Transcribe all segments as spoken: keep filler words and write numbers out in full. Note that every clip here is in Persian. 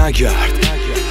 نگرد،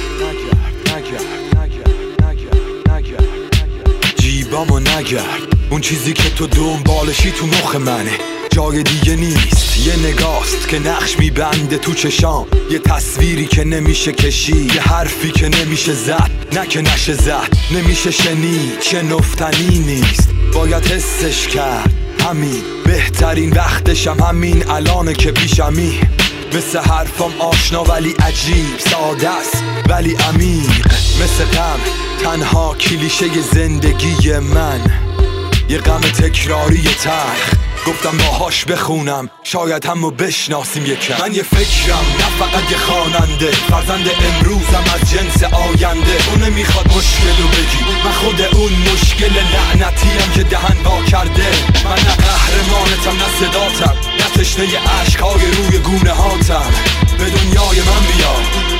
جیبامو نگرد. اون چیزی که تو دنبالشی تو مخ منه، جای دیگه نیست. یه نگاست که نقش میبنده تو چشام، یه تصویری که نمیشه کشید، یه حرفی که نمیشه زد، نه که نشه زد، نمیشه شنید، شنفتنی نیست، باید حسش کرد. همین بهترین وقتشم همین الانه که پیشمی. مثل حرفام آشنا ولی عجیب، ساده است ولی عمیق، مثل غم تنها کلیشه زندگی من، یه غم تکراری تلخ. گفتم باهاش بخونم شاید همو بشناسیم یکم. من یه فکرم نه فقط یه خواننده، فرزند امروزم از جنس آینده. اون نمیخواد مشکلو بگی، من خود اون مشکل لعنتیم که دهن وا کرده. من نه قهرمانتم نه صداتم، نه تشنه عشقهای روی گونه هاتم. به دنیای من بیا،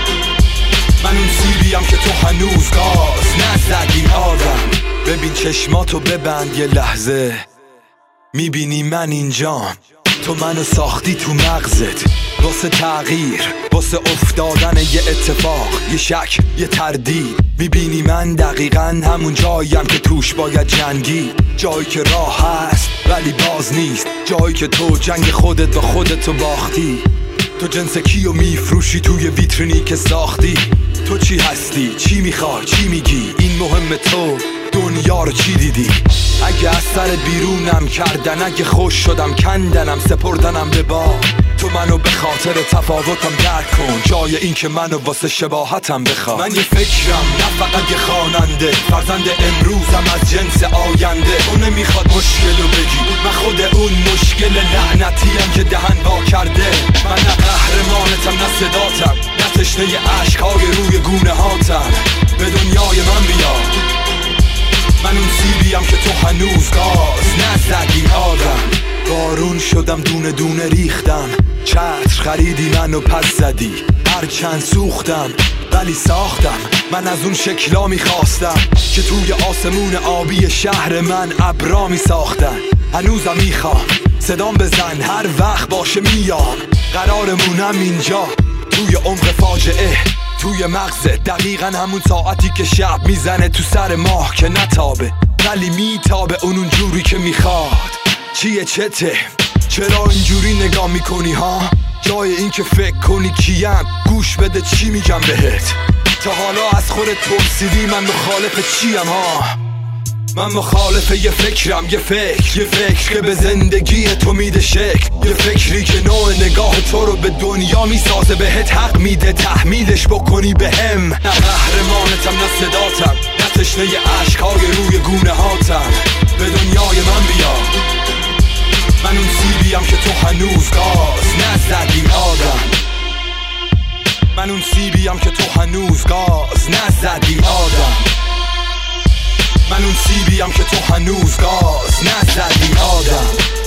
من اون سیبیم که تو هنوز گاز نزدی آدم. ببین چشماتو ببند یه لحظه، میبینی من اینجام، تو منو ساختی تو مغزت واسه تغییر، واسه افتادن یه اتفاق، یه شک، یه تردید. میبینی من دقیقاً همون جاییم که توش باید جنگی، جایی که راه هست ولی باز نیست، جایی که تو جنگ خودت با خودتو باختی. تو جنس کیو میفروشی توی ویترینی که ساختی؟ تو چی هستی؟ چی میخوای؟ چی میگی؟ این مهم تو دنیا رو چی دیدی؟ اگه از سر بیرونم کردن، اگه خوش شدم کندنم، سپردنم به باد. تو منو به خاطر تفاوتم درک کن، جای این که منو واسه شباهتم بخواد. من یه فکرم نه فقط یه خواننده، فرزند امروزم از جنس آینده. اون نمیخواد مشکلو بگی، من خود اون مشکل لعنتیم که دهن وا کرده. من نه قهرمانتم نه صداتم، نه تشنه عشقهای روی گونه هاتم. به دنیای من بیا، من اون سیبیم که تو هنوز گاز نزدی آدم. بارون شدم دونه دونه ریختم، چتر خریدی منو پس زدی. هرچند سوختم ولی ساختم، من از اون شکلا میخواستم که توی آسمون آبی شهر من ابرا میساختن. هنوزم میخوام صدام بزن هر وقت باشه میام، قرارمونم اینجا توی عمق فاجعه، توی مغزت دقیقا همون ساعتی که شب میزنه تو سر ماه که نتابه ولی میتابه اون اونجوری که میخواد. چیه چته؟ چرا اینجوری نگاه میکنی ها؟ جای این که فکر کنی کیم، گوش بده چی میگم بهت. تا حالا از خودت پرسیدی من مخالف چیم ها؟ من مخالف یه فکرم، یه فکر، یه فکر که به زندگی تو میده شکل، یه فکری که نوع نگاه تو رو به دنیا میسازه، بهت حق میده تحمیلش بکنی بهم. نه قهرمانتم نه صداتم، نه تشنه عشقهای روی گونه هاتم. به دنیای من بیا، من اون سیبیم که تو هنوز گاز نزدی آدم. من اون سیبیم که تو هنوز گاز نزدی آدم. من اون سیبیم که تو هنوز گاز نزدی آدم.